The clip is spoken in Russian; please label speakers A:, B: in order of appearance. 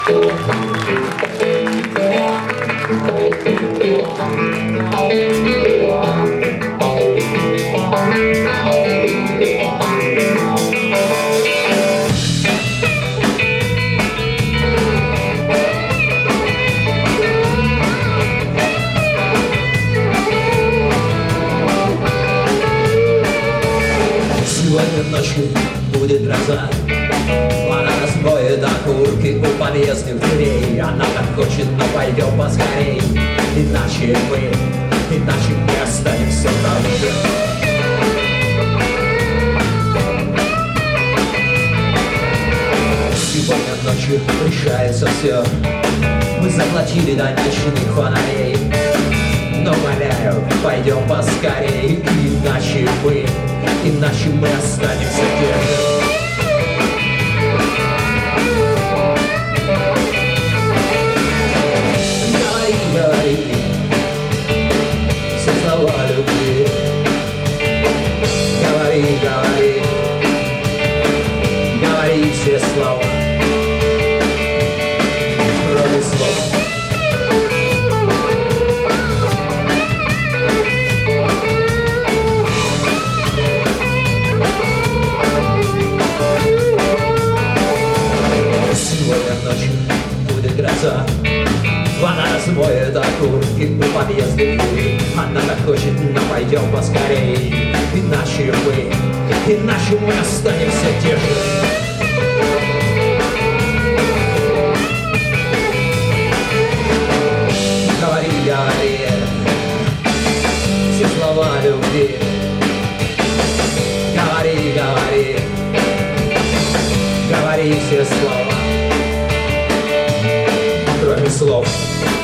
A: Сегодня ночью будет гроза, она разбоит окурки у подъездных дверей. Она так хочет, но пойдем поскорей, иначе мы останемся вдвоем. Сегодня ночью решается все, мы заплатили до ночных фонарей. Но, умоляю, пойдем поскорей, иначе мы останемся тем же. Говори, говори все слова любви. Говори, говори, говори все слова, кроме слов. Сегодня ночью будет гроза, она разбоит окурки у подъезда двери. Она так хочет, но пойдем поскорей, иначе мы останемся те же. Говори, говори все слова любви. Говори, говори, говори все слова, кроме слов.